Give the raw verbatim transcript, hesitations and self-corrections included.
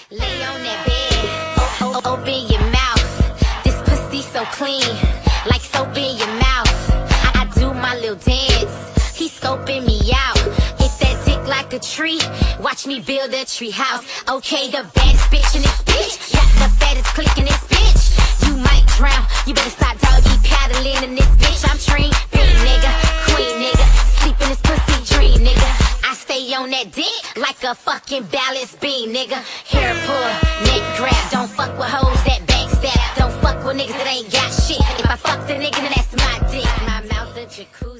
Lay on that bed, oh, oh, open your mouth. This pussy so clean, like soap in your mouth. I, I do my little dance, he scoping me out. Hit that dick like a tree, watch me build a tree house. Okay, the baddest bitch in this bitch, got the fattest click in this bitch. You might drown, you better stop doggy paddling in this bitch. I'm trained, big nigga, queen nigga, sleep in this pussy dream nigga. I stay on that dick like a fucking balance beam, nigga. Hair pull, neck grab, don't fuck with hoes that backstab. Don't fuck with niggas that ain't got shit. If I fuck the nigga, then that's my dick. My mouth a jacuzzi.